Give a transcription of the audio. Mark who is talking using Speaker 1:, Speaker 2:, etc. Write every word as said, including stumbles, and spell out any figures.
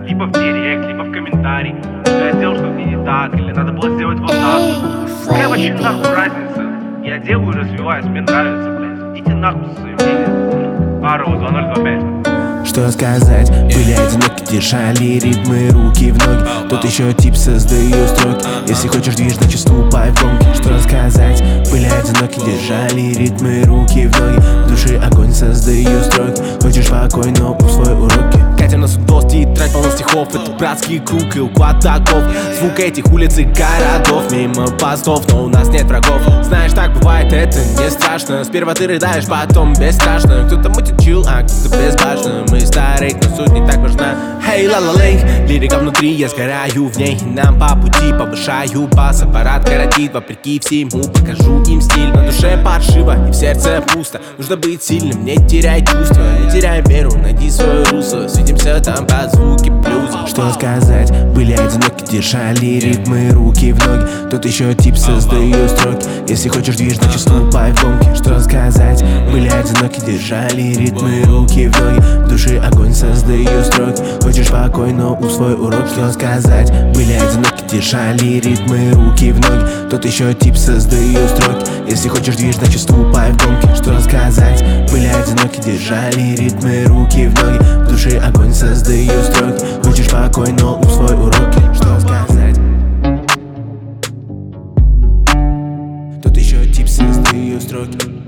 Speaker 1: Либо в директ, либо в комментарий, что я сделал что-то не так, или надо было сделать вот так. Какая вообще нахуй разница? Я делаю и развиваюсь, мне нравится, блядь. Идите нахуй со своим мнением. Ару, два ноль два пять.
Speaker 2: Что сказать, были одиноки, держали ритмы, руки в ноги. Тут еще тип создаю строки. Если хочешь движ, значит вступай в гонки. Что сказать, были одиноки, держали ритмы, руки в ноги. В душе огонь, создаю строки. Хочешь спокойно, усвой уроки. Катя на судос, тетрадь полно стихов. Это братский круг и уклад таков. Звук этих улиц и городов. Мимо постов, но у нас нет врагов. Знаешь, так бывает, это не страшно. Сперва ты рыдаешь, потом бесстрашно. Кто-то мутит чил, а кто-то безбашенно. Мы старые, но суть не так важна. Hey, ла ла лей, лирика внутри, я сгораю в ней. Нам по пути повышаю бас. Аппарат коротит, вопреки всему. Покажу им стиль, на душе паршиво и в сердце пусто. Нужно быть сильным, не теряй чувства. Не теряй веру, найди свое русло. Светимся там под звуки блюза. Что сказать, были одиноки, держали ритмы, руки в ноги. Тут еще тип создаю строки. Если хочешь движ, значит вступай в гонки. Что сказать, были одиноки, держали ритмы, руки в ноги. В душе огонь, создаю строки. Хочешь спокойно, усвой урок. Что сказать, были одиноки, держали ритмы, руки в ноги. Тут еще тип создаю строки. Если хочешь движ, значит вступай в гонки. Что сказать, были одиноки, держали ритмы, руки в ноги. В душе огонь, создаю строки. Хочешь спокойно, усвой уроки. Что сказать? Тут еще тип создаю строки.